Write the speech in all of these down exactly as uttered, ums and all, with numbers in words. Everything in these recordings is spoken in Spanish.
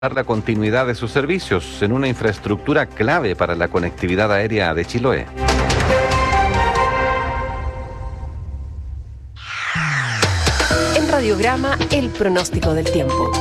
la continuidad de sus servicios en una infraestructura clave para la conectividad aérea de Chiloé. En Radiograma, el pronóstico del tiempo.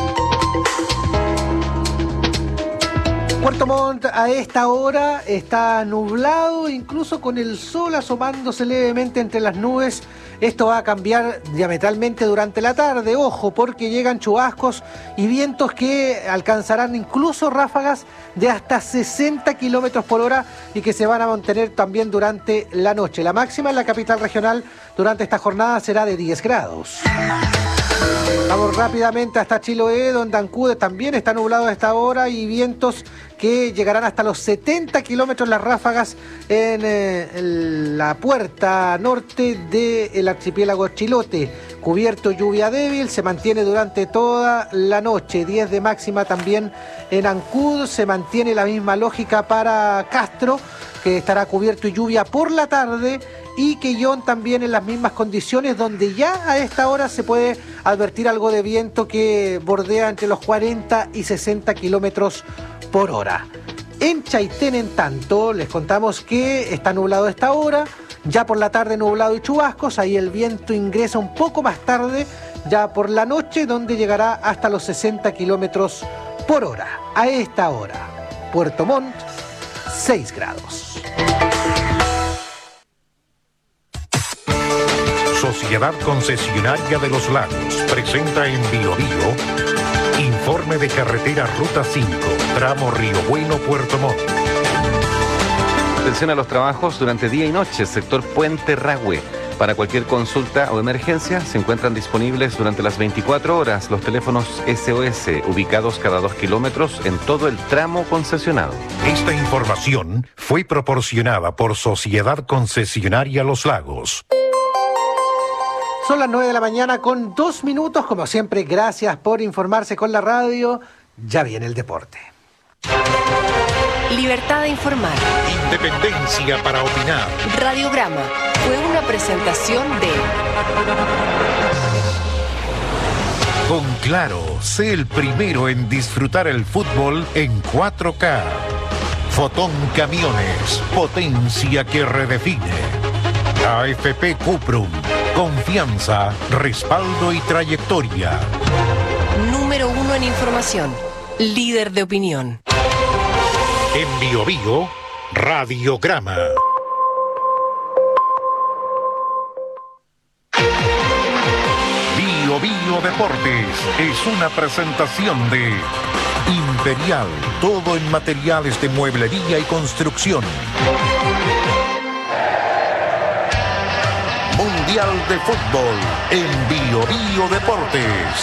Puerto Montt a esta hora está nublado, incluso con el sol asomándose levemente entre las nubes. Esto va a cambiar diametralmente durante la tarde, ojo, porque llegan chubascos y vientos que alcanzarán incluso ráfagas de hasta sesenta kilómetros por hora y que se van a mantener también durante la noche. La máxima en la capital regional durante esta jornada será de diez grados. Vamos rápidamente hasta Chiloé, donde Ancud también está nublado a esta hora y vientos que llegarán hasta los setenta kilómetros las ráfagas en, eh, en la puerta norte del archipiélago Chilote. Cubierto, lluvia débil, se mantiene durante toda la noche. diez de máxima también en Ancud, se mantiene la misma lógica para Castro, que estará cubierto y lluvia por la tarde, y Quellón también en las mismas condiciones, donde ya a esta hora se puede advertir algo de viento que bordea entre los cuarenta y sesenta kilómetros por hora. En Chaitén, en tanto, les contamos que está nublado a esta hora, ya por la tarde nublado y chubascos, ahí el viento ingresa un poco más tarde, ya por la noche, donde llegará hasta los sesenta kilómetros por hora. A esta hora, Puerto Montt, seis grados. Sociedad Concesionaria de los Lagos presenta en Bio Bio informe de carretera Ruta cinco, tramo Río Bueno, Puerto Montt. Atención a los trabajos durante día y noche, sector Puente Rahue. Para cualquier consulta o emergencia se encuentran disponibles durante las veinticuatro horas los teléfonos S O S ubicados cada dos kilómetros en todo el tramo concesionado. Esta información fue proporcionada por Sociedad Concesionaria Los Lagos. Son las nueve de la mañana con dos minutos. Como siempre, gracias por informarse con la radio. Ya viene el deporte. Libertad de informar. Independencia para opinar. Radiograma fue una presentación de... Con Claro, sé el primero en disfrutar el fútbol en cuatro K. Fotón Camiones, potencia que redefine. A F P Cuprum, confianza, respaldo y trayectoria. Número uno en información, líder de opinión. En Bio Bio, Radiograma. Bio Bio Deportes es una presentación de Imperial, todo en materiales de mueblería y construcción. Mundial de Fútbol en Bio Bio Deportes.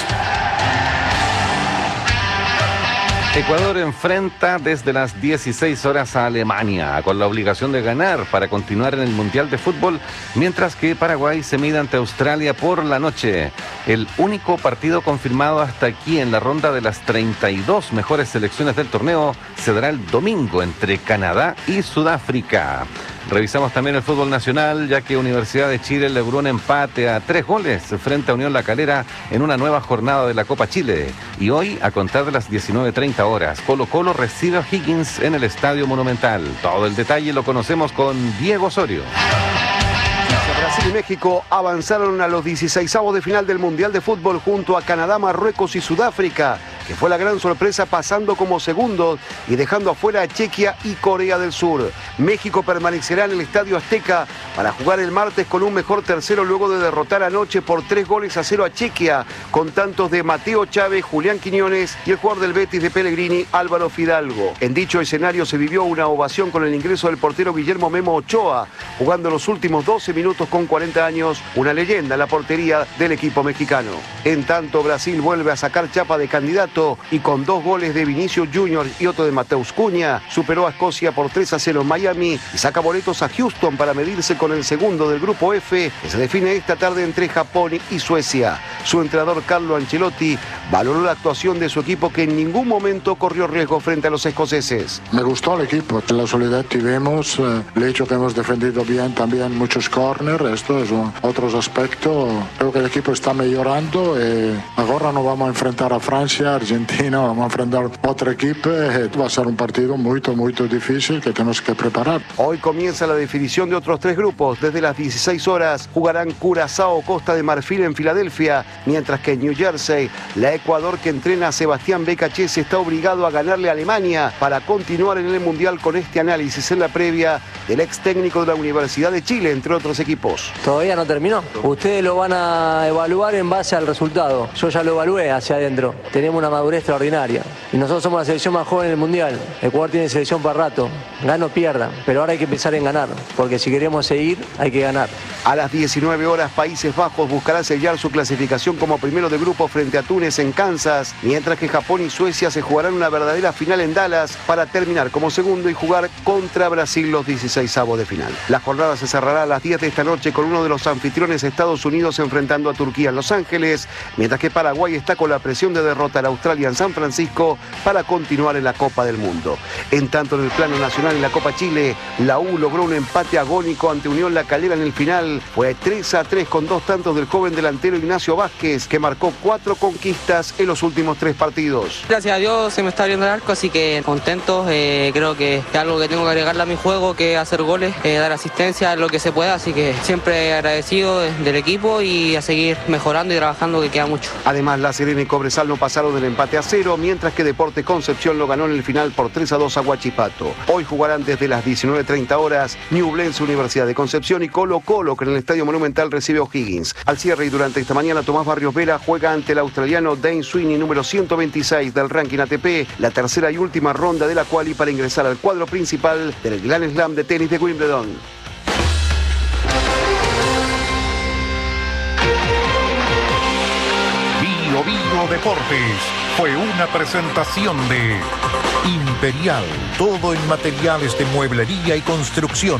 Ecuador enfrenta desde las dieciséis horas a Alemania, con la obligación de ganar para continuar en el Mundial de Fútbol, mientras que Paraguay se mide ante Australia por la noche. El único partido confirmado hasta aquí en la ronda de las treinta y dos mejores selecciones del torneo se dará el domingo entre Canadá y Sudáfrica. Revisamos también el fútbol nacional, ya que Universidad de Chile logró un empate a tres goles frente a Unión La Calera en una nueva jornada de la Copa Chile. Y hoy, a contar de las diecinueve treinta horas, Colo Colo recibe a Higgins en el Estadio Monumental. Todo el detalle lo conocemos con Diego Osorio. Brasil y México avanzaron a los dieciseisavos de final del Mundial de Fútbol junto a Canadá, Marruecos y Sudáfrica, que fue la gran sorpresa pasando como segundos y dejando afuera a Chequia y Corea del Sur. México permanecerá en el Estadio Azteca para jugar el martes con un mejor tercero luego de derrotar anoche por tres goles a cero a Chequia, con tantos de Mateo Chávez, Julián Quiñones y el jugador del Betis de Pellegrini, Álvaro Fidalgo. En dicho escenario se vivió una ovación con el ingreso del portero Guillermo Memo Ochoa, jugando los últimos doce minutos con cuarenta años, una leyenda en la portería del equipo mexicano. En tanto, Brasil vuelve a sacar chapa de candidato y con dos goles de Vinicius Junior y otro de Mateus Cunha, superó a Escocia por tres a cero en Miami y saca boletos a Houston para medirse con el segundo del grupo F, que se define esta tarde entre Japón y Suecia. Su entrenador Carlo Ancelotti valoró la actuación de su equipo, que en ningún momento corrió riesgo frente a los escoceses. Me gustó el equipo, la solidez tuvimos, eh, el hecho que hemos defendido bien también muchos corners, esto es un, otros aspectos. Creo que el equipo está mejorando y ahora nos vamos a enfrentar a Francia, Argentina, vamos a enfrentar otro equipo, va a ser un partido muy, muy difícil que tenemos que preparar. Hoy comienza la definición de otros tres grupos. Desde las dieciséis horas jugarán Curazao, Costa de Marfil en Filadelfia, mientras que en New Jersey, la Ecuador que entrena a Sebastián Becachese está obligado a ganarle a Alemania para continuar en el Mundial con este análisis en la previa del ex técnico de la Universidad de Chile, entre otros equipos. Todavía no terminó. Ustedes lo van a evaluar en base al resultado. Yo ya lo evalué hacia adentro. Tenemos una madurez extraordinaria. Y nosotros somos la selección más joven del Mundial. Ecuador tiene selección para rato. Gana o pierda. Pero ahora hay que pensar en ganar. Porque si queremos seguir, hay que ganar. A las diecinueve horas, Países Bajos buscará sellar su clasificación como primero de grupo frente a Túnez en Kansas, mientras que Japón y Suecia se jugarán una verdadera final en Dallas para terminar como segundo y jugar contra Brasil los dieciseisavos de final. La jornada se cerrará a las diez de esta noche con uno de los anfitriones Estados Unidos enfrentando a Turquía en Los Ángeles, mientras que Paraguay está con la presión de derrotar a Australia en San Francisco para continuar en la Copa del Mundo. En tanto, en el plano nacional en la Copa Chile, la U logró un empate agónico ante Unión La Calera en el final. Fue tres a tres con dos tantos del joven delantero Ignacio Vázquez, que marcó cuatro conquistas en los últimos tres partidos. Gracias a Dios se me está abriendo el arco, así que contento. Eh, creo que es algo que tengo que agregarle a mi juego, que es hacer goles, eh, dar asistencia, lo que se pueda, así que siempre agradecido del equipo y a seguir mejorando y trabajando, que queda mucho. Además, La Serena y Cobresal no pasaron del empate a cero, mientras que Deportes Concepción lo ganó en el final por tres a dos a Huachipato. Hoy jugarán desde las diecinueve treinta horas Ñublense, Universidad de Concepción, y Colo Colo, que en el Estadio Monumental recibe a O'Higgins. Al cierre y durante esta mañana, Tomás Barrios Vera juega ante el australiano Dane Sweeney, número ciento veintiséis del ranking A T P, la tercera y última ronda de la quali para ingresar al cuadro principal del Grand Slam de tenis de Wimbledon. Bio Bio Deportes fue una presentación de Imperial, todo en materiales de mueblería y construcción.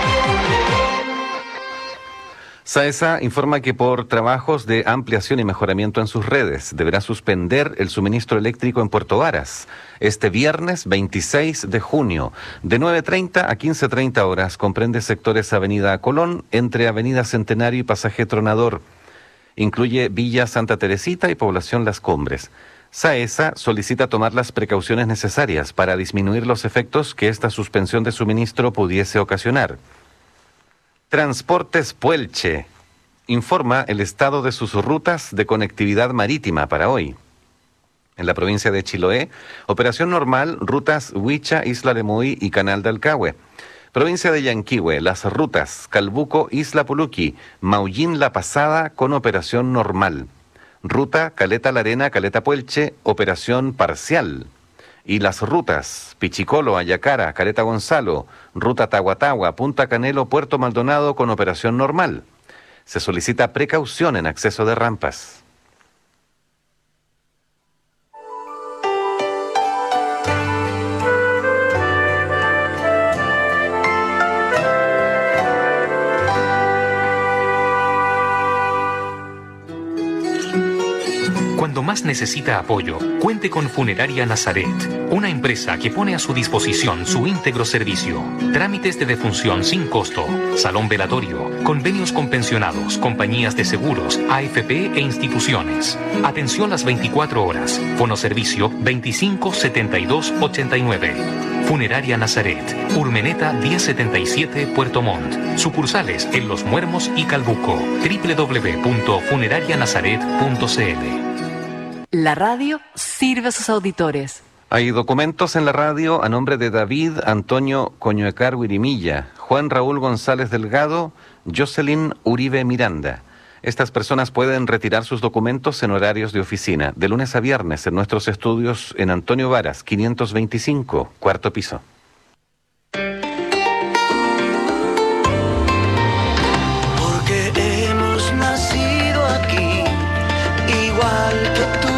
SAESA informa que por trabajos de ampliación y mejoramiento en sus redes deberá suspender el suministro eléctrico en Puerto Varas este viernes veintiséis de junio de nueve treinta a quince treinta horas. Comprende sectores Avenida Colón entre Avenida Centenario y Pasaje Tronador. Incluye Villa Santa Teresita y Población Las Cumbres. SAESA solicita tomar las precauciones necesarias para disminuir los efectos que esta suspensión de suministro pudiese ocasionar. Transportes Puelche informa el estado de sus rutas de conectividad marítima para hoy. En la provincia de Chiloé, operación normal, rutas Huicha, Isla Lemuí y Canal de Alcagüe. Provincia de Yanquihue, las rutas Calbuco, Isla Puluqui, Maullín La Pasada con operación normal. Ruta Caleta La Arena, Caleta Puelche, operación parcial. Y las rutas Pichicolo, Ayacara, Caleta Gonzalo, Ruta Tahuatahua, Punta Canelo, Puerto Maldonado con operación normal. Se solicita precaución en acceso de rampas. Cuando más necesita apoyo, cuente con Funeraria Nazaret, una empresa que pone a su disposición su íntegro servicio. Trámites de defunción sin costo, salón velatorio, convenios con pensionados, compañías de seguros, A F P e instituciones. Atención las veinticuatro horas. Fonoservicio veinticinco setenta y dos ochenta y nueve. Funeraria Nazaret, Urmeneta diez setenta y siete, Puerto Montt. Sucursales en Los Muermos y Calbuco. doble u doble u doble u punto funeraria nazaret punto c l. La radio sirve a sus auditores. Hay documentos en la radio a nombre de David Antonio Coñuecar Huirimilla, Juan Raúl González Delgado, Jocelyn Uribe Miranda. Estas personas pueden retirar sus documentos en horarios de oficina, de lunes a viernes en nuestros estudios en Antonio Varas, quinientos veinticinco, cuarto piso. Porque hemos nacido aquí, igual que tú.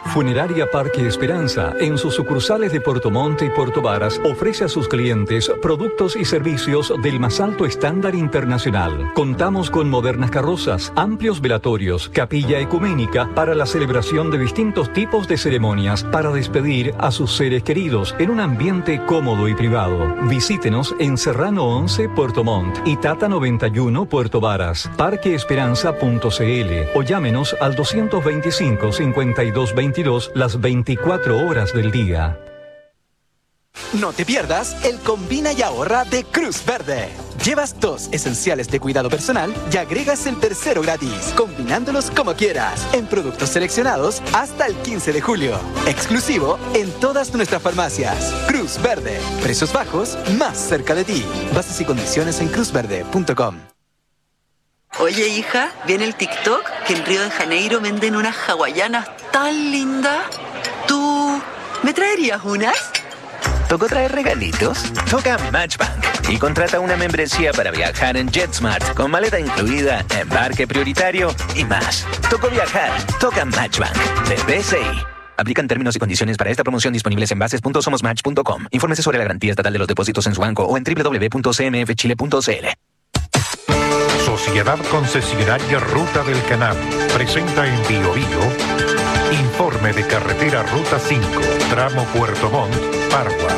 Funeraria Parque Esperanza, en sus sucursales de Puerto Montt y Puerto Varas, ofrece a sus clientes productos y servicios del más alto estándar internacional. Contamos con modernas carrozas, amplios velatorios, capilla ecuménica para la celebración de distintos tipos de ceremonias para despedir a sus seres queridos en un ambiente cómodo y privado. Visítenos en Serrano once, Puerto Montt y Tata noventa y uno, Puerto Varas, parque esperanza punto c l o llámenos al doscientos veinticinco, cincuenta y dos veintidós las veinticuatro horas del día. No te pierdas el Combina y Ahorra de Cruz Verde. Llevas dos esenciales de cuidado personal y agregas el tercero gratis, combinándolos como quieras, en productos seleccionados hasta el quince de julio. Exclusivo en todas nuestras farmacias. Cruz Verde. Precios bajos, más cerca de ti. Bases y condiciones en cruz verde punto com. Oye, hija, ¿viene el TikTok? Que en Río de Janeiro venden unas hawaianas tan lindas. ¿Tú me traerías unas? ¿Tocó traer regalitos? Toca Matchbank y contrata una membresía para viajar en JetSmart con maleta incluida, embarque prioritario y más. Tocó viajar. Toca Matchbank de B C I. Aplican términos y condiciones para esta promoción disponibles en bases punto somos match punto com. Infórmese sobre la garantía estatal de los depósitos en su banco o en doble u doble u doble u punto c m f chile punto c l. Sociedad Concesionaria Ruta del Canal presenta en Bio Bio informe de carretera Ruta cinco, tramo Puerto Montt, Pargua.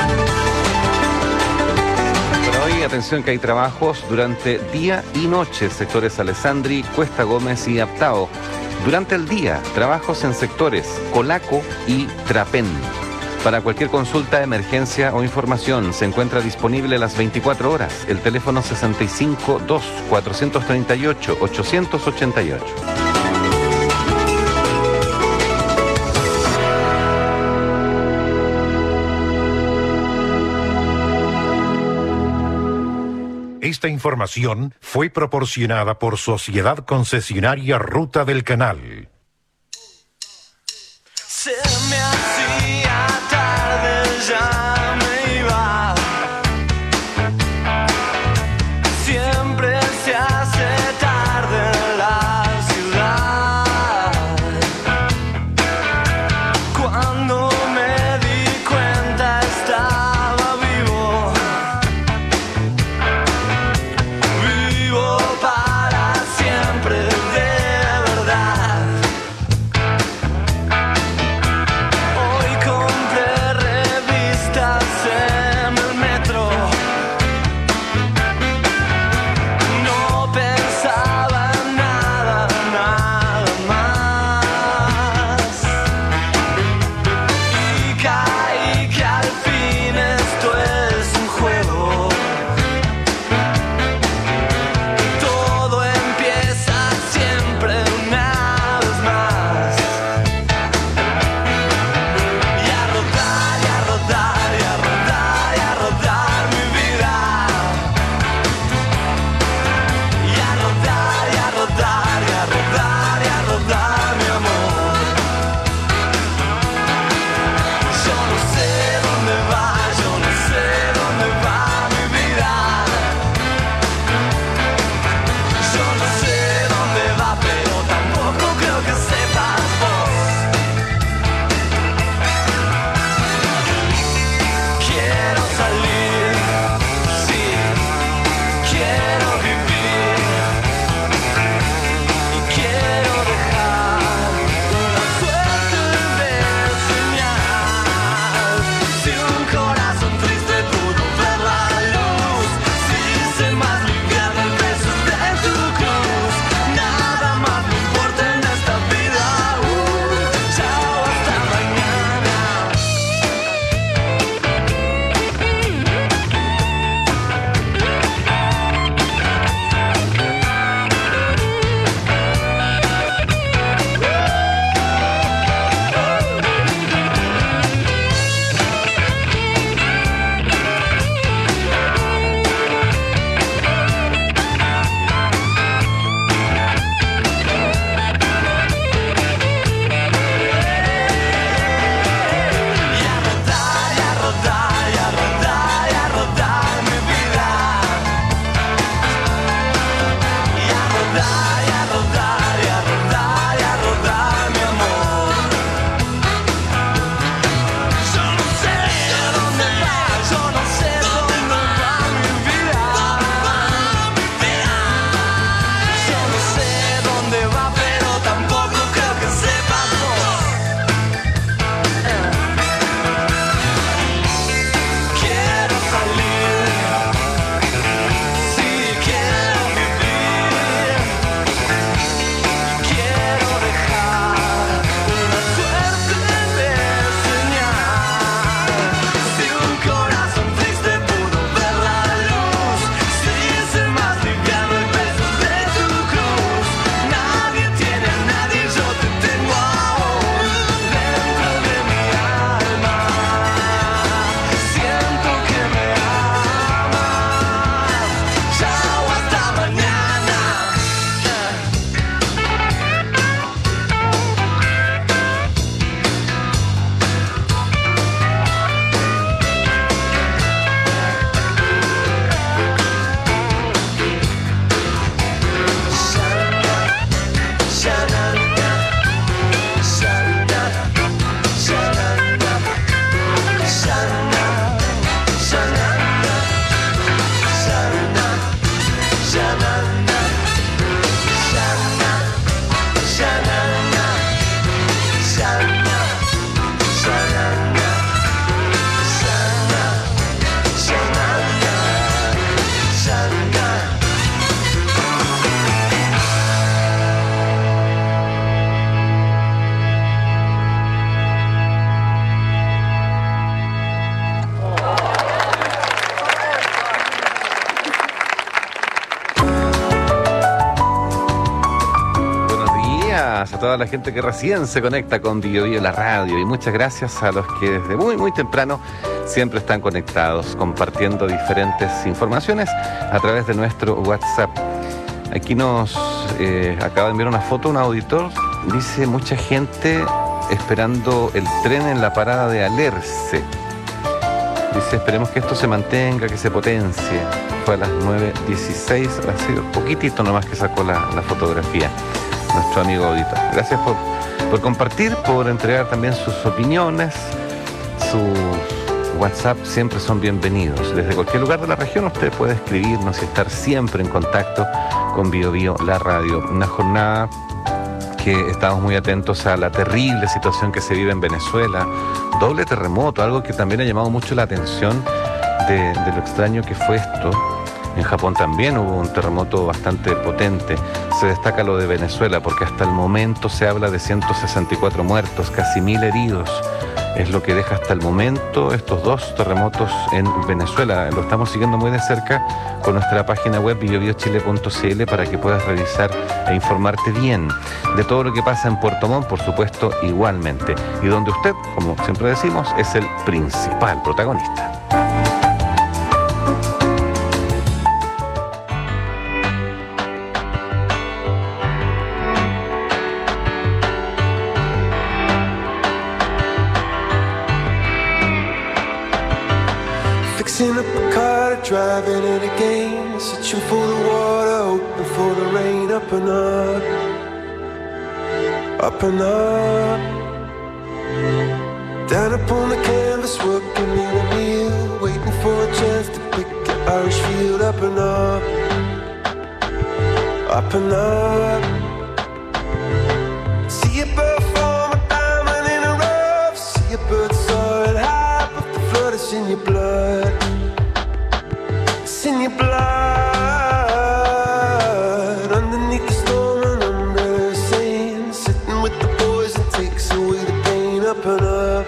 Pero hoy, atención que hay trabajos durante día y noche, sectores Alessandri, Cuesta Gómez y Aptao. Durante el día, trabajos en sectores Colaco y Trapén. Para cualquier consulta, emergencia o información, se encuentra disponible las veinticuatro horas. El teléfono sesenta y cinco, dos, cuatrocientos treinta y ocho, ochocientos ochenta y ocho. Esta información fue proporcionada por Sociedad Concesionaria Ruta del Canal. Se me hacía tarde, ya me iba. Siempre se hace tarde en la ciudad. Cuando me di cuenta estaba vivo. Vivo para siempre, de verdad. Sha-na-na, sha-na, sha-na-na, sha-na, sha-na-na, sha-na, sha-na-na, sha-na. A toda la gente que recién se conecta con Bio Bio la radio, y muchas gracias a los que desde muy muy temprano siempre están conectados, compartiendo diferentes informaciones a través de nuestro WhatsApp. Aquí nos eh, acaba de enviar una foto un auditor, dice mucha gente esperando el tren en la parada de Alerce. Dice, esperemos que esto se mantenga, que se potencie. Fue a las nueve dieciséis, ha sido poquitito nomás que sacó la, la fotografía nuestro amigo auditor. Gracias por, por compartir, por entregar también sus opiniones. Sus WhatsApp siempre son bienvenidos. Desde cualquier lugar de la región usted puede escribirnos y estar siempre en contacto con Bio Bio la radio. Una jornada que estamos muy atentos a la terrible situación que se vive en Venezuela. Doble terremoto, algo que también ha llamado mucho la atención de, de lo extraño que fue esto. En Japón también hubo un terremoto bastante potente. Se destaca lo de Venezuela porque hasta el momento se habla de ciento sesenta y cuatro muertos, casi mil heridos. Es lo que deja hasta el momento estos dos terremotos en Venezuela. Lo estamos siguiendo muy de cerca con nuestra página web bio bio chile punto c l para que puedas revisar e informarte bien de todo lo que pasa en Puerto Montt, por supuesto, igualmente. Y donde usted, como siempre decimos, es el principal protagonista. Fixing up a car, driving it again, searching for the water, hoping for the rain. Up and up, up and up, down upon the canvas, working in a wheel, waiting for a chance to pick an Irish field. Up and up, up and up, see a bird form a diamond in a rough, see a bird soaring high, but the flood is in your blood. In your blood, underneath the storm and under the sand, sitting with the boys and takes away the pain. Up and up,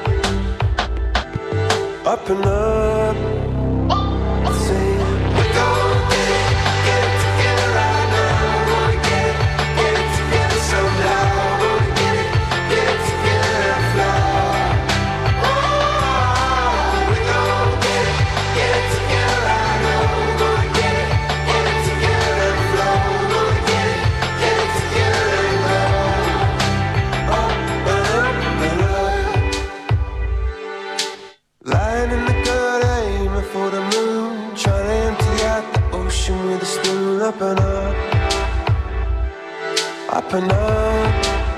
up and up, saying we're gonna get it, get it together right now. We're gonna get it, get it together somehow. We're gonna get it, get it together and fly. Oh, we're gonna get it, get it together right now. Lying in the gutter, aiming for the moon, trying to empty out the ocean with a spoon. Up and up, up and up,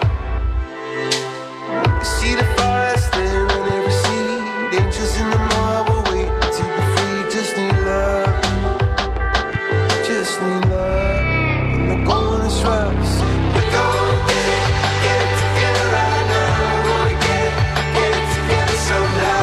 you see the fire staring in every seed, angels in the marble waiting to be free. Just need love, just need love, when the going is rough. We're gonna get it, get it together right now. We're gonna get it, get it together somehow.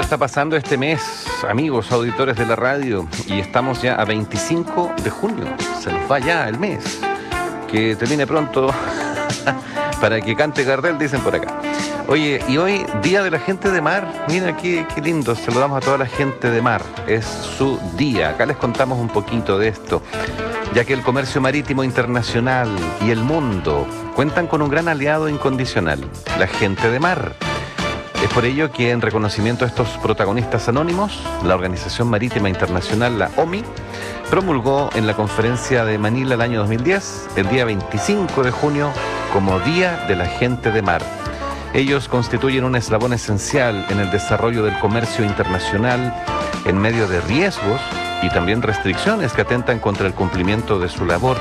está pasando este mes, amigos auditores de la radio, y estamos ya a veinticinco de junio. Se nos va ya el mes. Que termine pronto para que cante Gardel, dicen por acá. Oye, y hoy, Día de la Gente de Mar. Mira qué, qué lindo, saludamos a toda la gente de mar. Es su día. Acá les contamos un poquito de esto, ya que el comercio marítimo internacional y el mundo cuentan con un gran aliado incondicional, la gente de mar. Es por ello que, en reconocimiento a estos protagonistas anónimos, la Organización Marítima Internacional, la O M I, promulgó en la conferencia de Manila el año dos mil diez, el día veinticinco de junio, como Día de la Gente de Mar. Ellos constituyen un eslabón esencial en el desarrollo del comercio internacional en medio de riesgos y también restricciones que atentan contra el cumplimiento de su labor.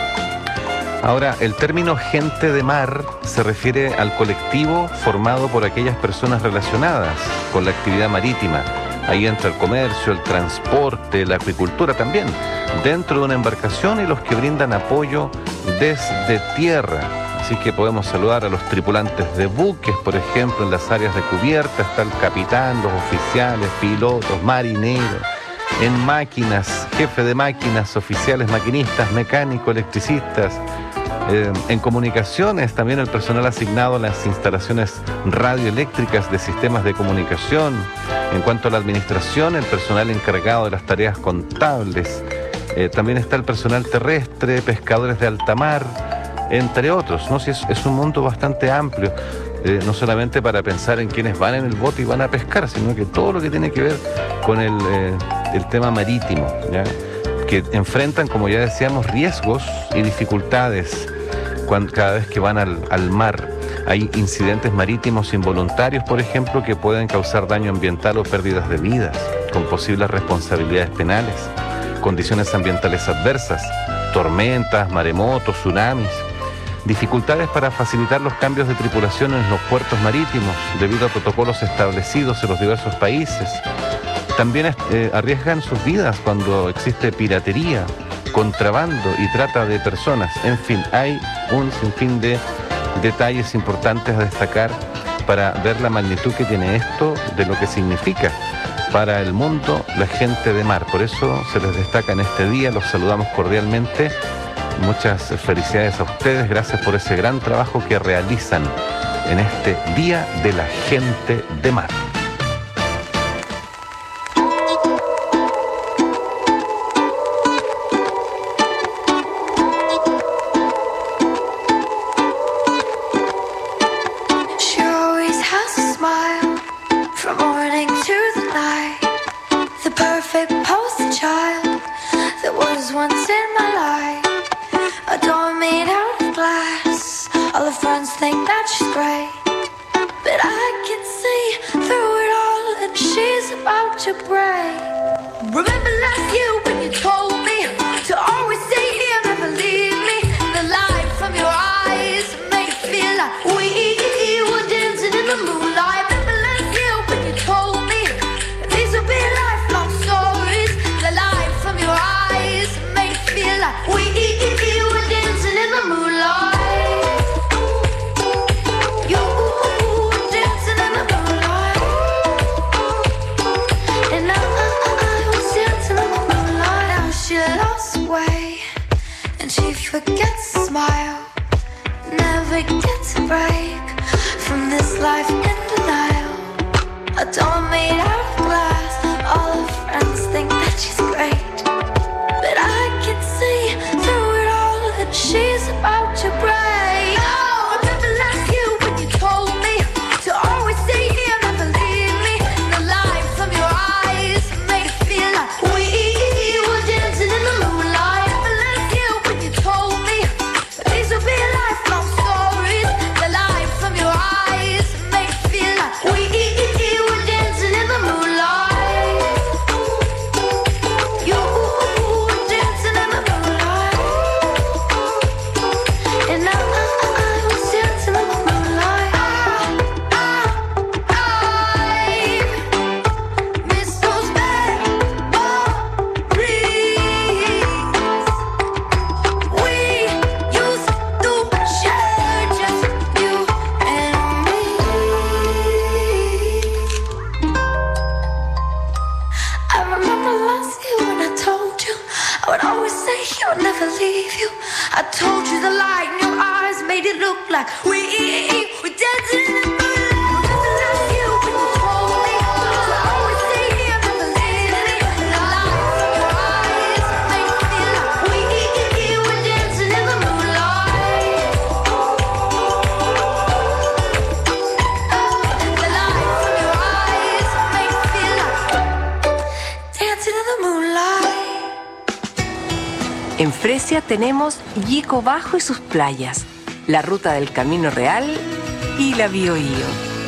Ahora, el término gente de mar se refiere al colectivo formado por aquellas personas relacionadas con la actividad marítima. Ahí entra el comercio, el transporte, la acuicultura también, dentro de una embarcación, y los que brindan apoyo desde tierra. Así que podemos saludar a los tripulantes de buques, por ejemplo, en las áreas de cubierta está el capitán, los oficiales, pilotos, marineros. En máquinas, jefe de máquinas, oficiales, maquinistas, mecánicos, electricistas. Eh, en comunicaciones, también el personal asignado a las instalaciones radioeléctricas de sistemas de comunicación. En cuanto a la administración, el personal encargado de las tareas contables. Eh, también está el personal terrestre, pescadores de alta mar, entre otros, ¿no? Si es, es un mundo bastante amplio, eh, no solamente para pensar en quienes van en el bote y van a pescar, sino que todo lo que tiene que ver con el, eh, el tema marítimo, ¿ya? Que enfrentan, como ya decíamos, riesgos y dificultades cuando, cada vez que van al, al mar. Hay incidentes marítimos involuntarios, por ejemplo, que pueden causar daño ambiental o pérdidas de vidas, con posibles responsabilidades penales, condiciones ambientales adversas, tormentas, maremotos, tsunamis, dificultades para facilitar los cambios de tripulación en los puertos marítimos debido a protocolos establecidos en los diversos países. También eh, arriesgan sus vidas cuando existe piratería, contrabando y trata de personas. En fin, hay un sinfín de detalles importantes a destacar para ver la magnitud que tiene esto, de lo que significa para el mundo la gente de mar. Por eso se les destaca en este día, los saludamos cordialmente. Muchas felicidades a ustedes, gracias por ese gran trabajo que realizan en este Día de la Gente de Mar. And I, I, I was dancing in the moonlight. like we we dancing in the moonlight. Like you when you told me to always stay here and believe in me. The light from your eyes make me feel like we we're dancing in the moonlight. The light from your eyes make me feel like dancing in the moonlight. En Fresia tenemos Yico Bajo y sus playas, la ruta del Camino Real y la Biobío.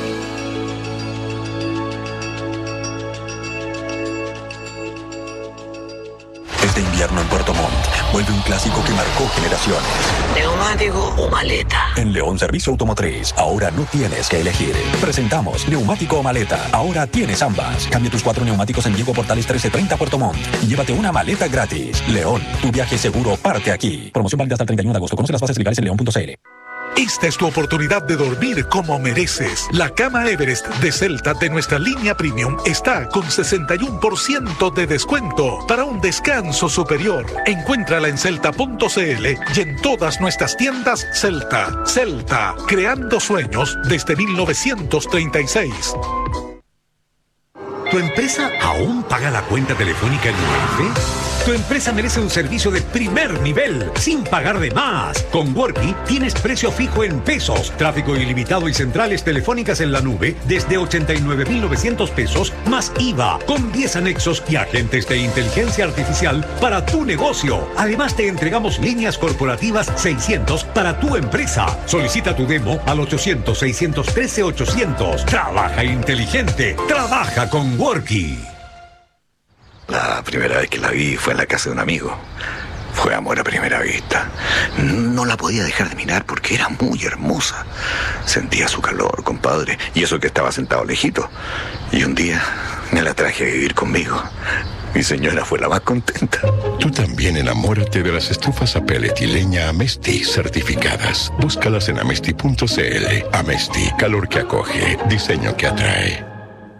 Este invierno en Puerto Montt vuelve un clásico que marcó generaciones. ¿Neumático o maleta? En León Servicio Automotriz, ahora no tienes que elegir. Presentamos neumático o maleta. Ahora tienes ambas. Cambia tus cuatro neumáticos en Diego Portales trece treinta Puerto Montt y llévate una maleta gratis. León, tu viaje seguro parte aquí. Promoción válida hasta el treinta y uno de agosto. Conoce las bases legales en león punto c l. Esta es tu oportunidad de dormir como mereces. La cama Everest de Celta de nuestra línea Premium está con sesenta y uno por ciento de descuento para un descanso superior. Encuéntrala en celta punto c l y en todas nuestras tiendas Celta. Celta, creando sueños desde mil novecientos treinta y seis. ¿Tu empresa aún paga la cuenta telefónica en U F? Tu empresa merece un servicio de primer nivel, sin pagar de más. Con Worky tienes precio fijo en pesos, tráfico ilimitado y centrales telefónicas en la nube desde ochenta y nueve mil novecientos pesos más I V A, con diez anexos y agentes de inteligencia artificial para tu negocio. Además te entregamos líneas corporativas seiscientos para tu empresa. Solicita tu demo al ochocientos seiscientos trece ochocientos. Trabaja inteligente, trabaja con Worky. La primera vez que la vi fue en la casa de un amigo. Fue amor a primera vista. No la podía dejar de mirar porque era muy hermosa. Sentía su calor, compadre, y eso que estaba sentado lejito. Y un día me la traje a vivir conmigo. Mi señora fue la más contenta. Tú también enamórate de las estufas a pellet y leña Amesti certificadas. Búscalas en amesti punto c l. Amesti, calor que acoge, diseño que atrae.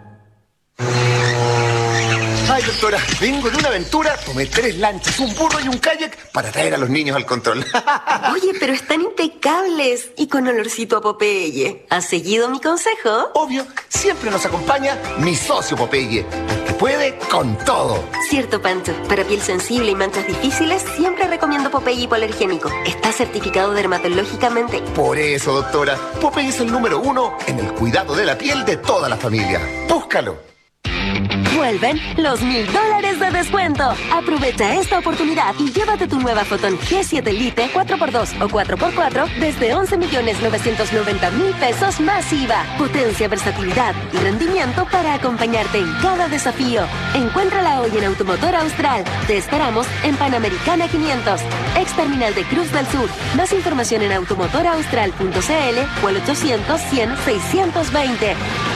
Ay, doctora, vengo de una aventura, tomé tres lanchas, un burro y un kayak para traer a los niños al control. Oye, pero están impecables y con olorcito a Popeye. ¿Has seguido mi consejo? Obvio, siempre nos acompaña mi socio Popeye, porque puede con todo. Cierto, Pancho. Para piel sensible y manchas difíciles, siempre recomiendo Popeye hipoalergénico. Está certificado dermatológicamente. Por eso, doctora, Popeye es el número uno en el cuidado de la piel de toda la familia. Búscalo. Vuelven los mil dólares de descuento. Aprovecha esta oportunidad y llévate tu nueva Photon G siete Lite cuatro por dos o cuatro por cuatro desde once millones novecientos noventa mil pesos más I V A. Potencia, versatilidad y rendimiento para acompañarte en cada desafío. Encuéntrala hoy en Automotor Austral. Te esperamos en Panamericana quinientos, ex terminal de Cruz del Sur. Más información en automotor austral punto c l o al ochocientos cien seiscientos veinte.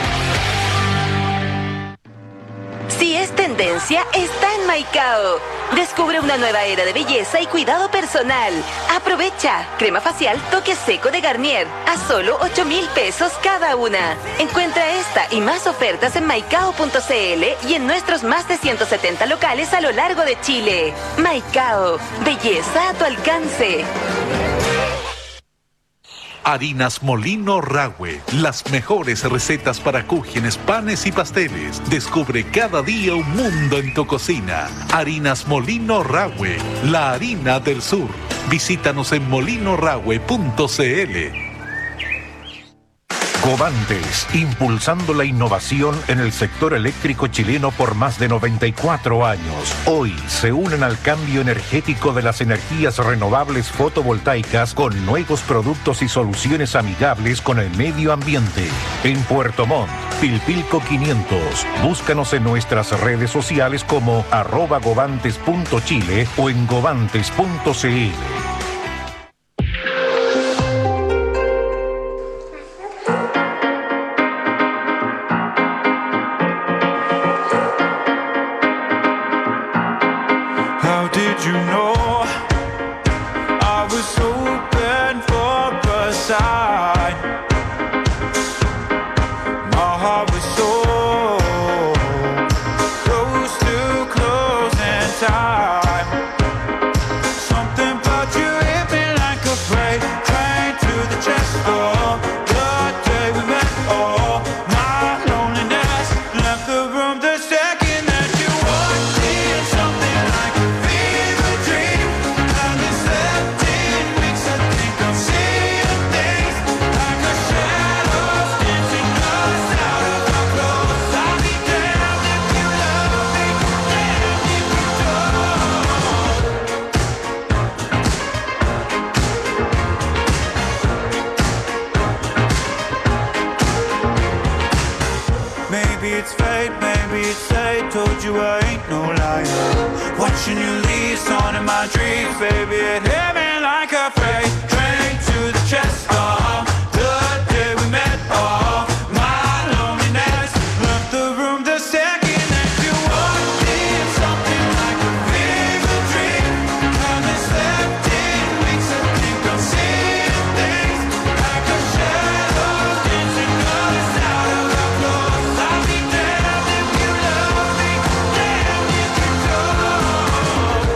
Si es tendencia, está en Maicao. Descubre una nueva era de belleza y cuidado personal. Aprovecha. Crema facial Toque Seco de Garnier a solo ocho mil pesos cada una. Encuentra esta y más ofertas en maicao punto c l y en nuestros más de ciento setenta locales a lo largo de Chile. Maicao. Belleza a tu alcance. Harinas Molino Rahue, las mejores recetas para cúgenes, panes y pasteles. Descubre cada día un mundo en tu cocina. Harinas Molino Rahue, la harina del sur. Visítanos en molino rahue punto c l. Covantes, impulsando la innovación en el sector eléctrico chileno por más de noventa y cuatro años. Hoy se unen al cambio energético de las energías renovables fotovoltaicas con nuevos productos y soluciones amigables con el medio ambiente. En Puerto Montt, Pilpilco quinientos. Búscanos en nuestras redes sociales como arroba govantes punto chile o en govantes punto c l. Something about you hit me like a freight train to the chest. maybe it's fate, maybe it's fate. Told you I ain't no liar. Watching you leave, on in my dreams, baby, it hit me like a freight train to the chest. Oh, the day we met, oh, my loneliness left the room the second that you walked in. Something like a fever dream. Haven't slept in weeks, I think I'm seeing things like a shadow dancing us out of our clothes. I'll be damned if you love me, damned if you don't.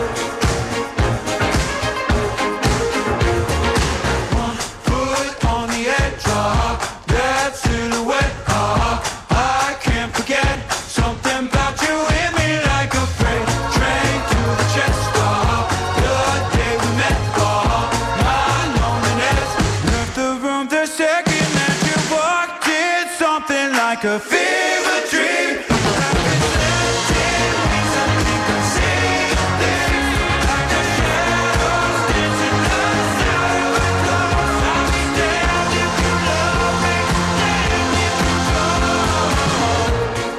One foot on the edge, oh, that silhouette, oh, I can't forget. Something about you hit me like a freight train to the chest, oh, the day we met, oh, my loneliness left the room the second that you walked in. Something like a fever dream. Haven't slept in weeks, I think I'm seeing things like a shadow dancing us out of our clothes. I'll be damned if you love me, damned if you don't.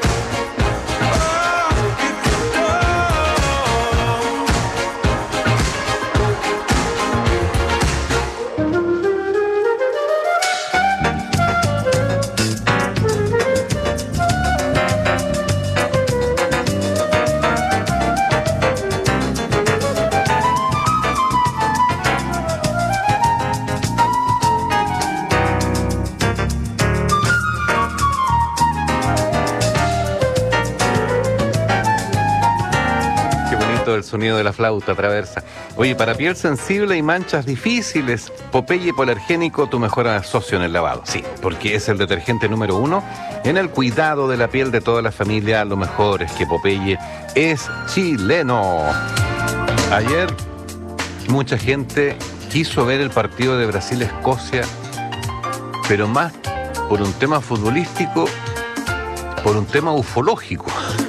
Oh, if you Qué bonito el sonido de la flauta traversa. Oye, para piel sensible y manchas difíciles, Popeye Polargénico, tu mejor socio en el lavado. Sí, porque es el detergente número uno en el cuidado de la piel de toda la familia. Lo mejor es que Popeye es chileno. Ayer mucha gente quiso ver el partido de Brasil-Escocia, pero más por un tema futbolístico, por un tema ufológico.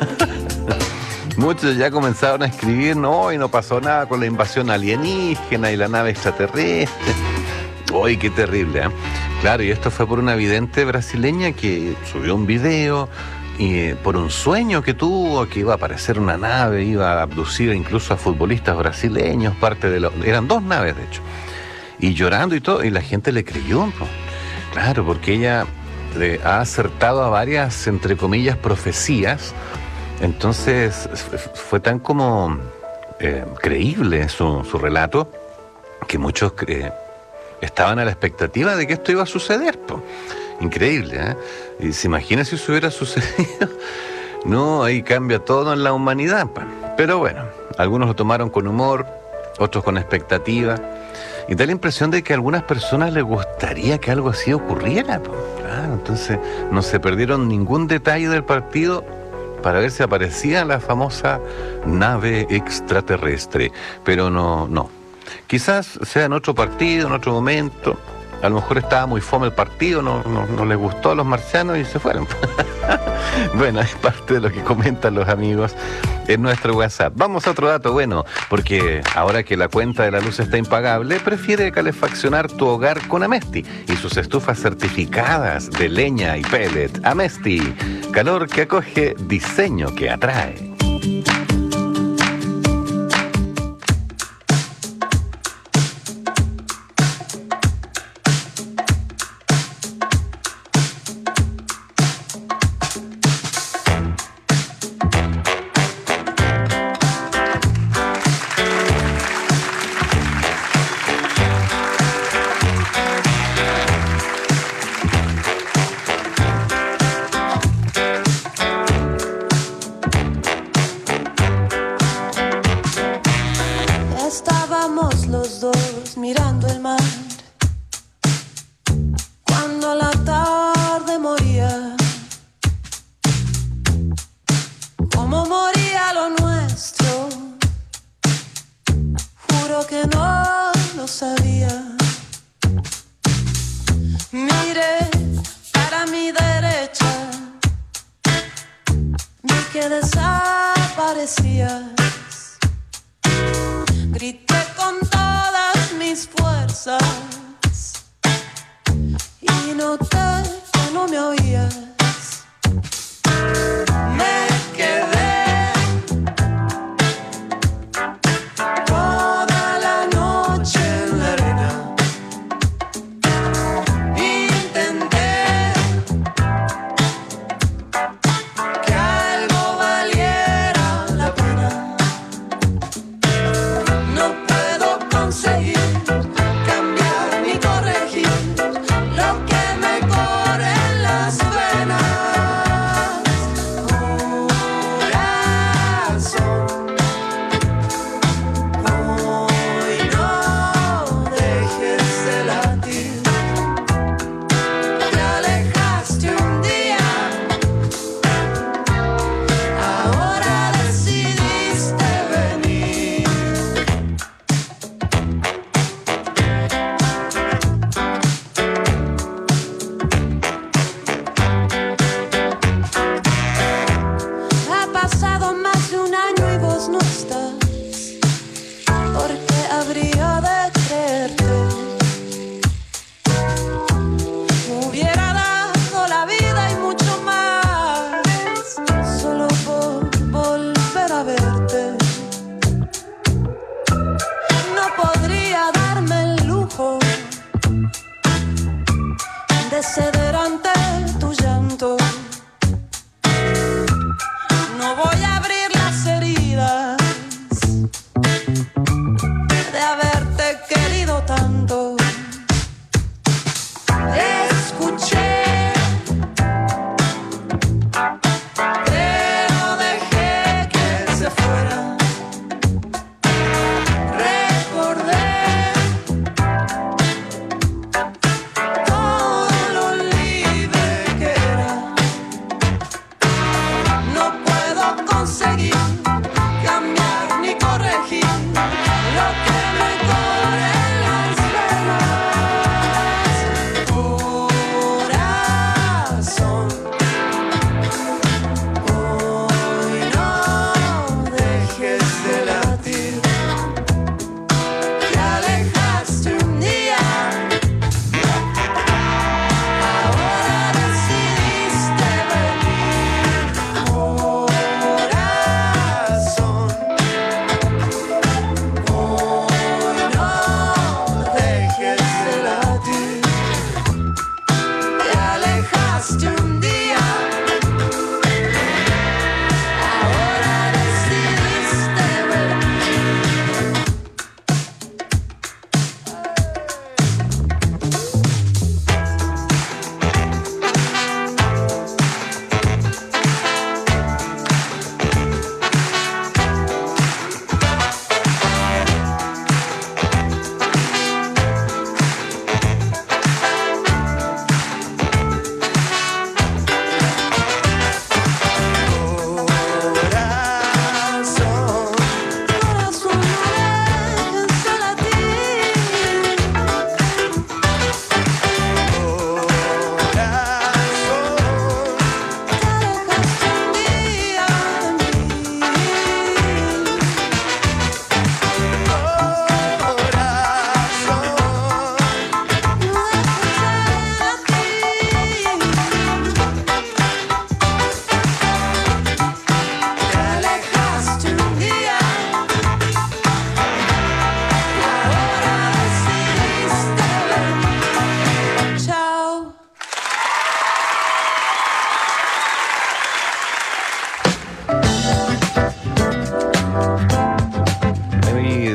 Muchos ya comenzaron a escribir, no, y no pasó nada con la invasión alienígena y la nave extraterrestre. ¡Uy, qué terrible! ¿eh? Claro, y esto fue por una vidente brasileña que subió un video y eh, por un sueño que tuvo, que iba a aparecer una nave, iba a abducir incluso a futbolistas brasileños, parte de los... Eran dos naves, de hecho. Y llorando y todo, y la gente le creyó, ¿no? Claro, porque ella le ha acertado a varias, entre comillas, profecías. Entonces fue tan como eh, creíble su, su relato que muchos eh, estaban a la expectativa de que esto iba a suceder. Po. Increíble, ¿eh? Y se imagina si eso hubiera sucedido. No, ahí cambia todo en la humanidad. Po. Pero bueno, algunos lo tomaron con humor, otros con expectativa. Y da la impresión de que a algunas personas les gustaría que algo así ocurriera. Po. Claro, entonces no se perdieron ningún detalle del partido para ver si aparecía la famosa nave extraterrestre. Pero no, no. Quizás sea en otro partido, en otro momento. A lo mejor estaba muy fome el partido, no, no, no les gustó a los marcianos y se fueron. Bueno, es parte de lo que comentan los amigos en nuestro WhatsApp. Vamos a otro dato bueno, porque ahora que la cuenta de la luz está impagable, prefiere calefaccionar tu hogar con Amesti y sus estufas certificadas de leña y pellet. Amesti, calor que acoge, diseño que atrae. Estábamos los dos mirando el mar cuando la tarde moría, como moría lo nuestro. Juro que no lo sabía. Miré para mi derecha, vi que desaparecías. Grité con todas mis fuerzas y noté que no me oías.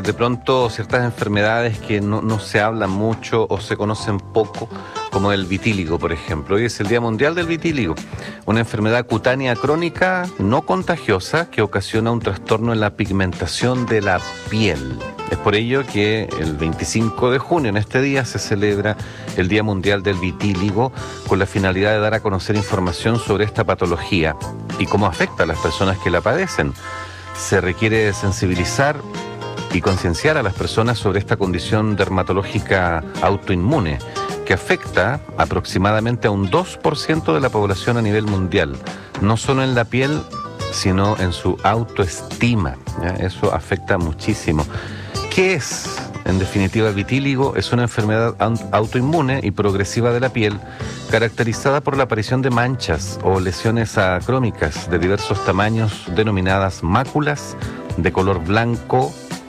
de pronto ciertas enfermedades que no, no se hablan mucho o se conocen poco, como el vitíligo, por ejemplo. Hoy es el Día Mundial del Vitíligo, una enfermedad cutánea crónica no contagiosa que ocasiona un trastorno en la pigmentación de la piel. Es por ello que el veinticinco de junio, en este día, se celebra el Día Mundial del Vitíligo con la finalidad de dar a conocer información sobre esta patología y cómo afecta a las personas que la padecen. Se requiere sensibilizar y concienciar a las personas sobre esta condición dermatológica autoinmune que afecta aproximadamente a un dos por ciento de la población a nivel mundial, no solo en la piel, sino en su autoestima, ¿ya? Eso afecta muchísimo. ¿Qué es, en definitiva, el vitíligo? Es una enfermedad autoinmune y progresiva de la piel, caracterizada por la aparición de manchas o lesiones acrómicas de diversos tamaños, denominadas máculas, de color blanco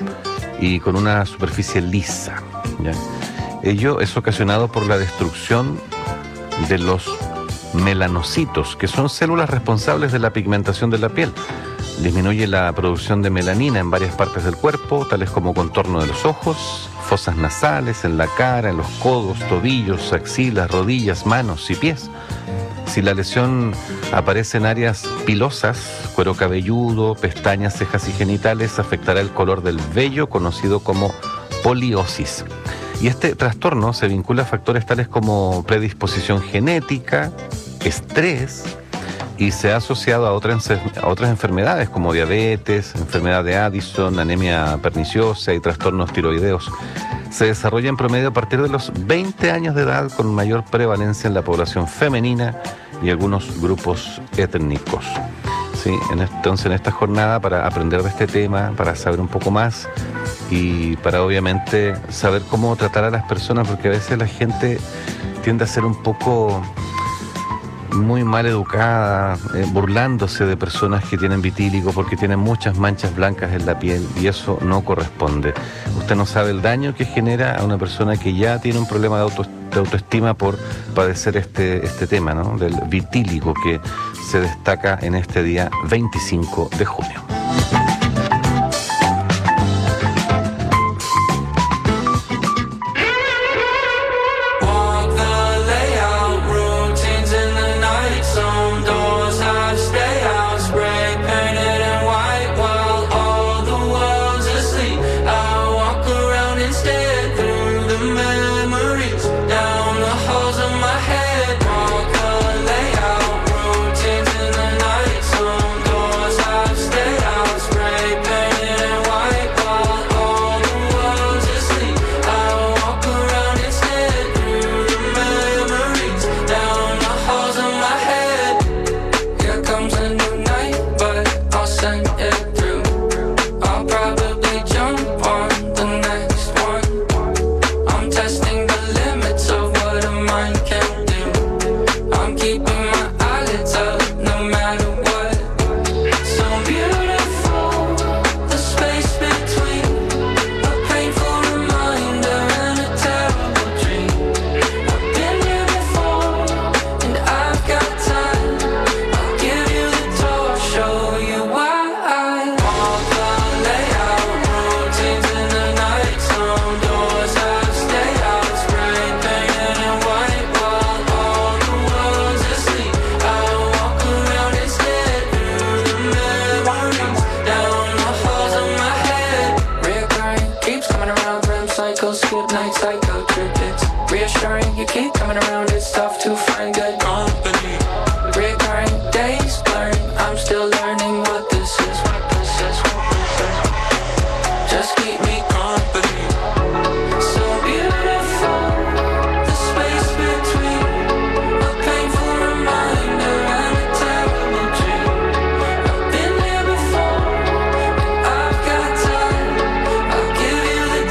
y con una superficie lisa, ¿ya? Ello es ocasionado por la destrucción de los melanocitos, que son células responsables de la pigmentación de la piel. Disminuye la producción de melanina en varias partes del cuerpo, tales como contorno de los ojos, fosas nasales, en la cara, en los codos, tobillos, axilas, rodillas, manos y pies. Si la lesión aparece en áreas pilosas, cuero cabelludo, pestañas, cejas y genitales, afectará el color del vello, conocido como poliosis. Y este trastorno se vincula a factores tales como predisposición genética, estrés, y se ha asociado a otras, a otras enfermedades como diabetes, enfermedad de Addison, anemia perniciosa y trastornos tiroideos. Se desarrolla en promedio a partir de los veinte años de edad, con mayor prevalencia en la población femenina y algunos grupos étnicos. Sí, en, entonces en esta jornada, para aprender de este tema, para saber un poco más y para obviamente saber cómo tratar a las personas, porque a veces la gente tiende a ser un poco muy mal educada, eh, burlándose de personas que tienen vitíligo porque tienen muchas manchas blancas en la piel, y eso no corresponde. Usted no sabe el daño que genera a una persona que ya tiene un problema de, auto, de autoestima por padecer este, este tema, ¿no?, del vitíligo, que se destaca en este día veinticinco de junio.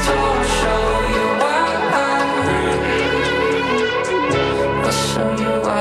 Show you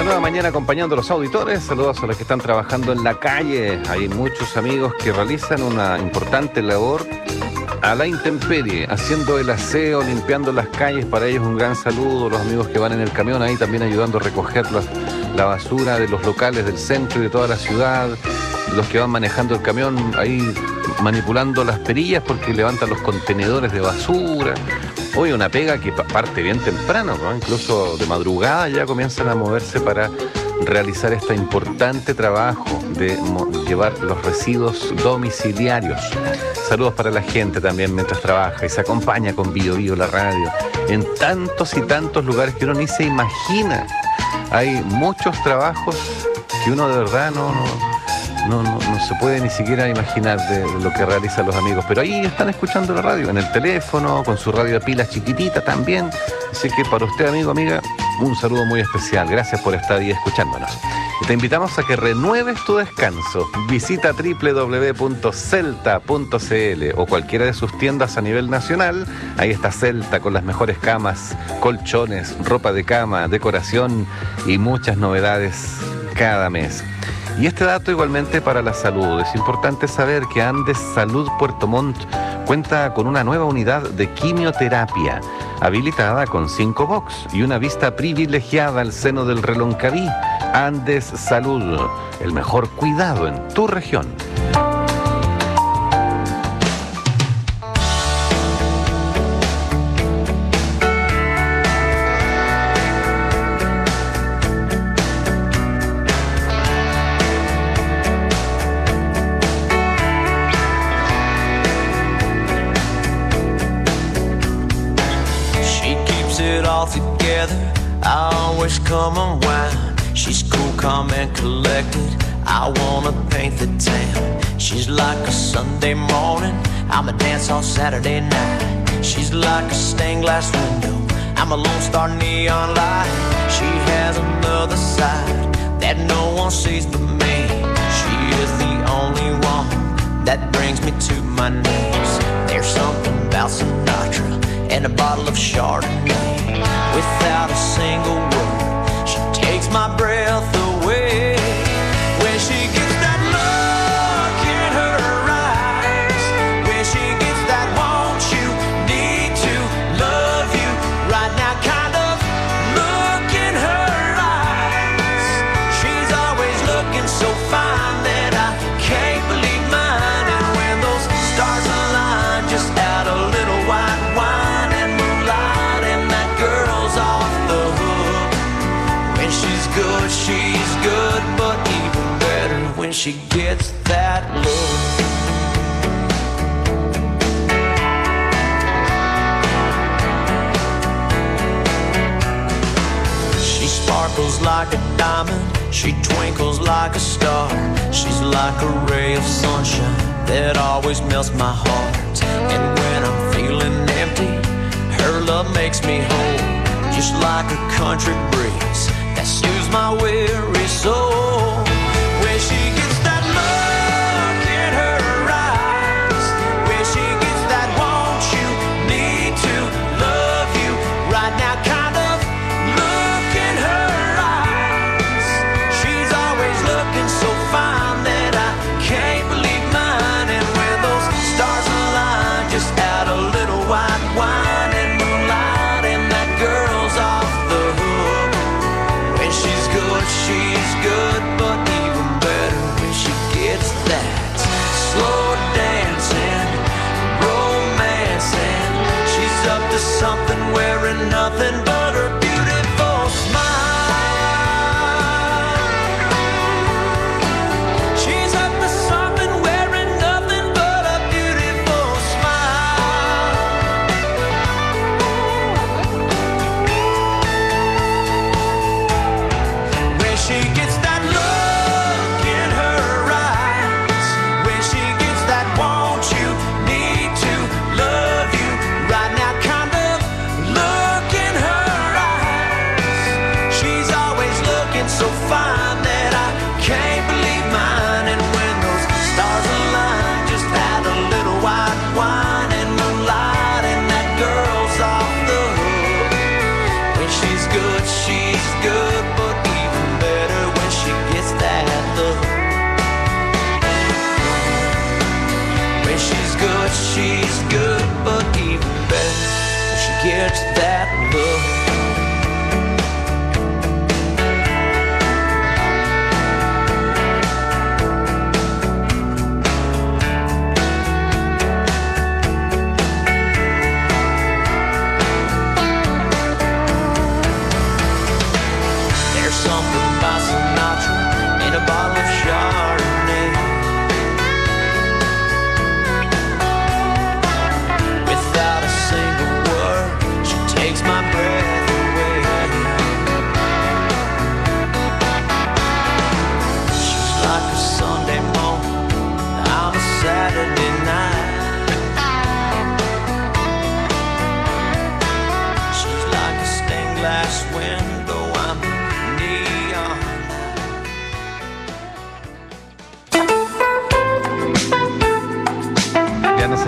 nueva mañana acompañando a los auditores. Saludos a los que están trabajando en la calle. Hay muchos amigos que realizan una importante labor a la intemperie, haciendo el aseo, limpiando las calles. Para ellos un gran saludo. Los amigos que van en el camión ahí también ayudando a recoger la, la basura de los locales del centro y de toda la ciudad. Los que van manejando el camión ahí manipulando las perillas porque levantan los contenedores de basura. Hoy una pega que parte bien temprano, ¿no? Incluso de madrugada ya comienzan a moverse para realizar este importante trabajo de llevar los residuos domiciliarios. Saludos para la gente también mientras trabaja y se acompaña con Bio Bio, la radio, en tantos y tantos lugares que uno ni se imagina. Hay muchos trabajos que uno de verdad no... no No, no, no se puede ni siquiera imaginar de lo que realizan los amigos, pero ahí están escuchando la radio, en el teléfono, con su radio de pilas chiquitita también. Así que para usted, amigo, amiga, un saludo muy especial. Gracias por estar ahí escuchándonos. Y te invitamos a que renueves tu descanso. Visita doble u doble u doble u punto celta punto c l o cualquiera de sus tiendas a nivel nacional. Ahí está Celta con las mejores camas, colchones, ropa de cama, decoración y muchas novedades cada mes. Y este dato igualmente para la salud. Es importante saber que Andes Salud Puerto Montt cuenta con una nueva unidad de quimioterapia, habilitada con cinco box y una vista privilegiada al seno del Reloncaví. Andes Salud, el mejor cuidado en tu región. I always come unwound. She's cool, calm, and collected. I wanna paint the town. She's like a Sunday morning. I'm a dance on Saturday night. She's like a stained glass window. I'm a lone star neon light. She has another side that no one sees but me. She is the only one that brings me to my knees. There's something about Sinatra and a bottle of Chardonnay. Without a single word, she takes my breath away. When she gets that look in her eyes, when she gets that want you, need to, love you, right now kind of look in her eyes. She's always looking so fine that I can't believe mine. And when those stars align, just add a little white wine and moonlight, and that girl's off the hook. When she's good, she's good, but even better when she gets that look. She sparkles like a diamond, she twinkles like a star. She's like a ray of sunshine that always melts my heart. And when I'm feeling empty, her love makes me whole. Just like a country breeze that soothes my weary soul. When she gets that look in her eyes, when she gets that want you, need to, love you, right now kind of look in her eyes. She's always looking so fine that I can't believe mine. And when those stars align, just add a little white wine and moonlight, and that girl's off the hook.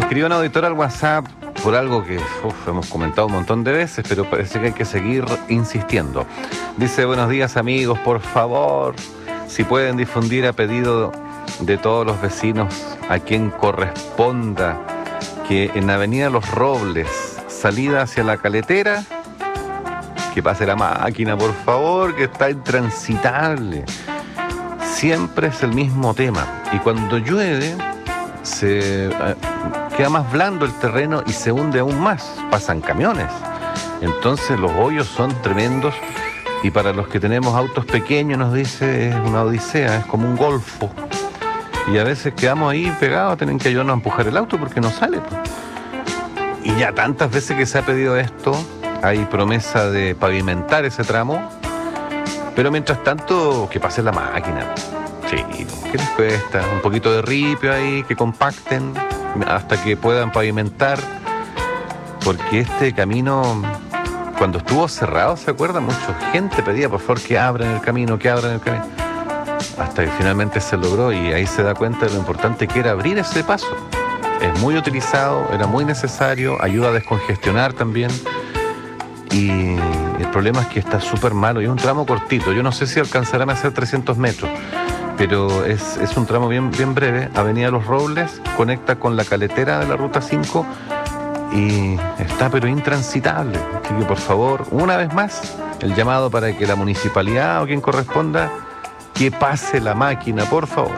escribió un auditor al WhatsApp por algo que uf, hemos comentado un montón de veces, pero parece que hay que seguir insistiendo. Dice, buenos días amigos, por favor, si pueden difundir a pedido de todos los vecinos a quien corresponda que en Avenida Los Robles, salida hacia la Caletera, que pase la máquina, por favor, que está intransitable. Siempre es el mismo tema. Y cuando llueve, se eh, queda más blando el terreno y se hunde aún más. Pasan camiones. Entonces los hoyos son tremendos. Y para los que tenemos autos pequeños, nos dice, es una odisea, es como un golfo. Y a veces quedamos ahí pegados, tienen que ayudarnos a empujar el auto porque no sale. Y ya tantas veces que se ha pedido esto, hay promesa de pavimentar ese tramo, pero mientras tanto, que pase la máquina. Sí, ¿qué les cuesta? Un poquito de ripio ahí, que compacten hasta que puedan pavimentar, porque este camino, cuando estuvo cerrado, ¿se acuerdan? Mucha gente pedía, por favor, que abran el camino, que abran el camino. Hasta que finalmente se logró y ahí se da cuenta de lo importante que era abrir ese paso. Es muy utilizado, era muy necesario, ayuda a descongestionar también. Y el problema es que está súper malo y es un tramo cortito. Yo no sé si alcanzarán a hacer trescientos metros, pero es, es un tramo bien, bien breve. Avenida Los Robles conecta con la Caletera de la Ruta cinco y está pero intransitable. Así que por favor, una vez más, el llamado para que la municipalidad o quien corresponda, que pase la máquina, por favor.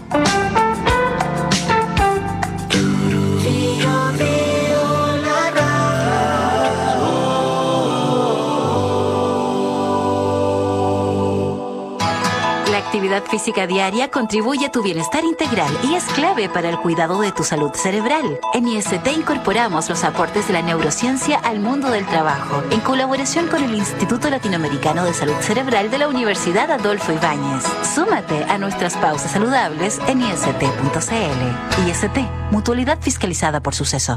La actividad física diaria contribuye a tu bienestar integral y es clave para el cuidado de tu salud cerebral. En I S T incorporamos los aportes de la neurociencia al mundo del trabajo, en colaboración con el Instituto Latinoamericano de Salud Cerebral de la Universidad Adolfo Ibáñez. Súmate a nuestras pausas saludables en I S T punto C L. I S T, mutualidad fiscalizada por Suceso.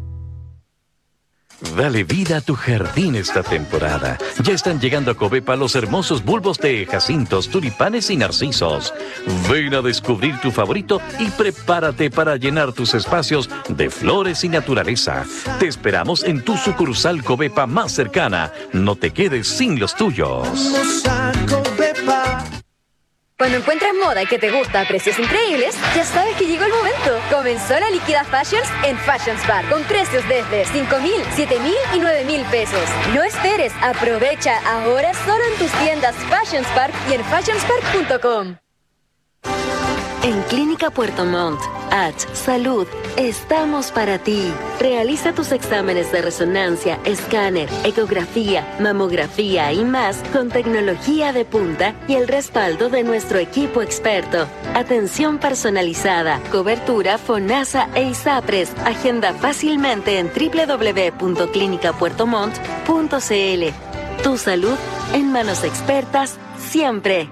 Dale vida a tu jardín esta temporada. Ya están llegando a Covepa los hermosos bulbos de jacintos, tulipanes y narcisos. Ven a descubrir tu favorito y prepárate para llenar tus espacios de flores y naturaleza. Te esperamos en tu sucursal Covepa más cercana. No te quedes sin los tuyos. Vamos a Covepa. Cuando encuentras moda que te gusta a precios increíbles, ya sabes que llegó el momento. Comenzó la Liquida Fashions en Fashions Bar, con precios desde cinco mil, siete mil y nueve mil pesos. No esperes, aprovecha ahora solo en tus tiendas Fashions Park y en fashions park punto com. En Clínica Puerto Montt, H Salud, estamos para ti. Realiza tus exámenes de resonancia, escáner, ecografía, mamografía y más con tecnología de punta y el respaldo de nuestro equipo experto. Atención personalizada, cobertura FONASA e ISAPRES. Agenda fácilmente en doble u doble u doble u punto clínica puerto montt punto c l. Tu salud en manos expertas siempre.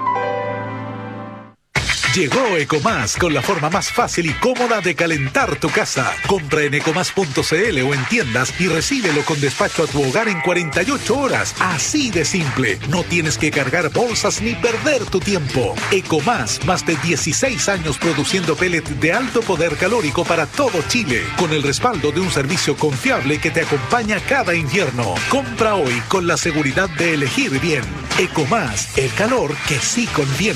Llegó Ecomás con la forma más fácil y cómoda de calentar tu casa. Compra en ecomás punto c l o en tiendas y recíbelo con despacho a tu hogar en cuarenta y ocho horas. Así de simple. No tienes que cargar bolsas ni perder tu tiempo. Ecomás, más de dieciséis años produciendo pellet de alto poder calórico para todo Chile, con el respaldo de un servicio confiable que te acompaña cada invierno. Compra hoy con la seguridad de elegir bien. Ecomás, el calor que sí conviene.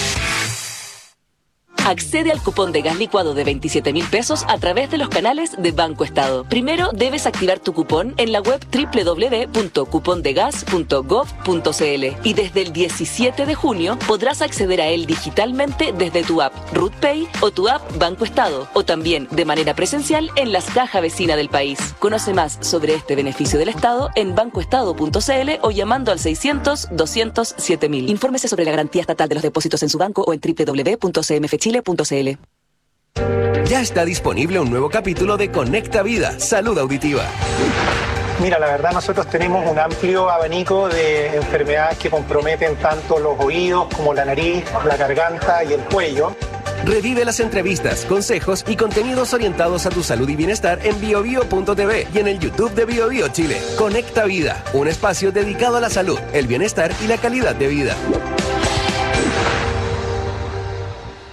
Accede al cupón de gas licuado de veintisiete mil pesos a través de los canales de Banco Estado. Primero debes activar tu cupón en la web doble u doble u doble u punto cupondegas punto gov punto c l y desde el diecisiete de junio podrás acceder a él digitalmente desde tu app RutPay o tu app Banco Estado o también de manera presencial en las cajas vecinas del país. Conoce más sobre este beneficio del Estado en banco estado punto c l o llamando al seiscientos, doscientos, siete mil. Infórmese sobre la garantía estatal de los depósitos en su banco o en doble u doble u doble u punto c m f chile punto c l. Ya está disponible un nuevo capítulo de Conecta Vida, Salud Auditiva. Mira, la verdad nosotros tenemos un amplio abanico de enfermedades que comprometen tanto los oídos como la nariz, la garganta y el cuello. Revive las entrevistas, consejos y contenidos orientados a tu salud y bienestar en bio bio punto t v y en el YouTube de Bio Bio Chile. Conecta Vida, un espacio dedicado a la salud, el bienestar y la calidad de vida.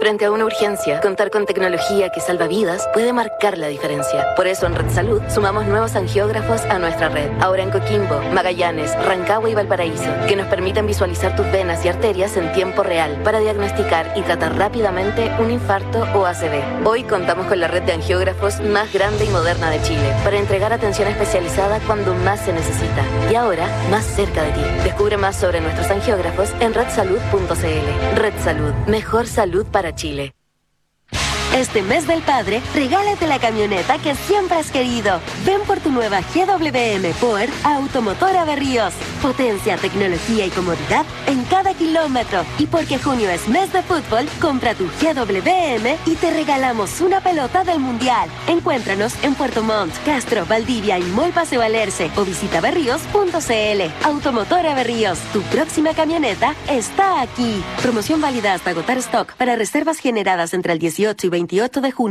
Frente a una urgencia, contar con tecnología que salva vidas puede marcar la diferencia. Por eso en Red Salud sumamos nuevos angiógrafos a nuestra red. Ahora en Coquimbo, Magallanes, Rancagua y Valparaíso, que nos permiten visualizar tus venas y arterias en tiempo real para diagnosticar y tratar rápidamente un infarto o A C V. Hoy contamos con la red de angiógrafos más grande y moderna de Chile para entregar atención especializada cuando más se necesita. Y ahora, más cerca de ti. Descubre más sobre nuestros angiógrafos en red salud punto c l. Red Salud. Mejor salud para Chile. Este mes del padre, regálate la camioneta que siempre has querido. Ven por tu nueva G W M por Automotora Berríos. Potencia, tecnología y comodidad en cada kilómetro. Y porque junio es mes de fútbol, compra tu G W M y te regalamos una pelota del Mundial. Encuéntranos en Puerto Montt, Castro, Valdivia y Mall Paseo Alerce o visita berríos punto c l. Automotora Berríos, tu próxima camioneta está aquí. Promoción válida hasta agotar stock para reservas generadas entre el dieciocho y veintiocho de junio.